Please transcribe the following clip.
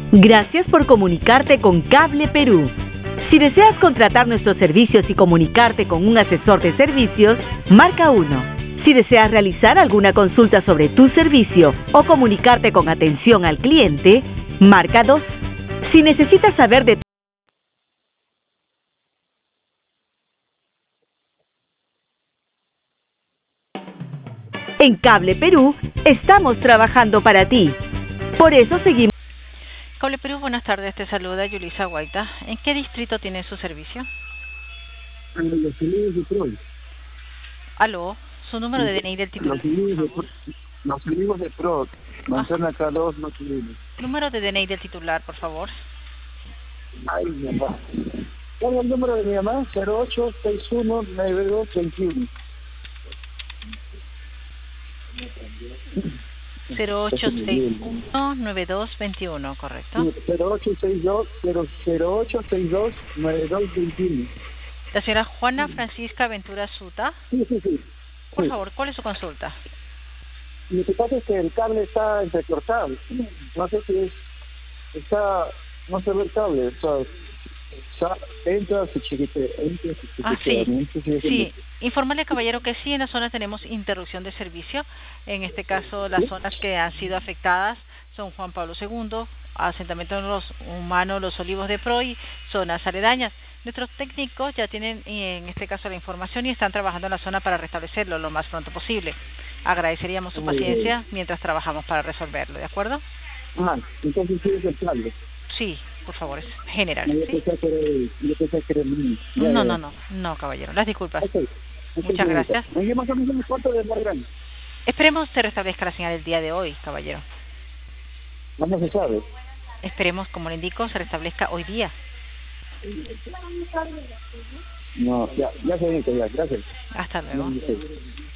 Gracias por comunicarte con Cable Perú. Si deseas contratar nuestros servicios y comunicarte con un asesor de servicios, marca 1. Si deseas realizar alguna consulta sobre tu servicio o comunicarte con atención al cliente, marca 2. Si necesitas saber de En Cable Perú, estamos trabajando para ti. Por eso seguimos. Cable Perú, buenas tardes, te saluda Yulisa Guaita. ¿En qué distrito tiene su servicio? En los Unidos de Troy. Aló, su número de DNI del titular, por favor. Los Unidos de Troy, manzana K2, no Unidos. Número de DNI del titular, por favor. Ay, mi mamá. ¿Cuál es el número de mi mamá? 08619221. 0861-9221, ¿correcto? 0862-9221. La señora Juana Francisca Ventura Suta. Sí. Por favor, ¿cuál es su consulta? Lo que pasa es que el cable está entrecortado. No sé si no se ve el cable. O sea, entra su chiquite. Sí. Informarle, caballero, que sí, en la zona tenemos interrupción de servicio. En este caso, las zonas que han sido afectadas son Juan Pablo II, asentamiento de los humanos, Los Olivos de Proy, zonas aledañas. Nuestros técnicos ya tienen, en este caso, la información y están trabajando en la zona para restablecerlo lo más pronto posible. Agradeceríamos su paciencia mientras trabajamos para resolverlo, ¿de acuerdo? Entonces sí es el cable. Sí, por favor, es general. ¿Sí? No, caballero, las disculpas. Okay. Muchas gracias. ¿En más o menos cuánto de más grande? Esperemos se restablezca la señal el día de hoy, caballero. No se sabe. Esperemos, como le indico, se restablezca hoy día. No, ya se dice, ya, gracias. Hasta luego.